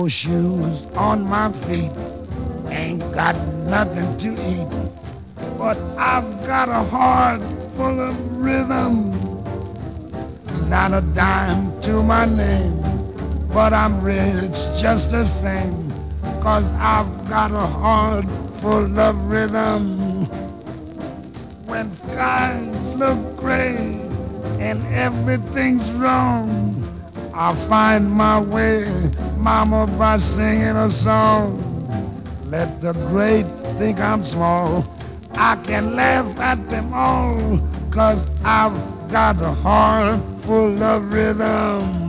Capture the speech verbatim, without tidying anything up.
no shoes on my feet, ain't got nothing to eat, but I've got a heart full of rhythm. Not a dime to my name, but I'm rich just the same, 'cause I've got a heart full of rhythm. When skies look gray and everything's wrong, I'll find my way, mama, by singing a song. Let the great think I'm small, I can laugh at them all, 'cause I've got a heart full of rhythm.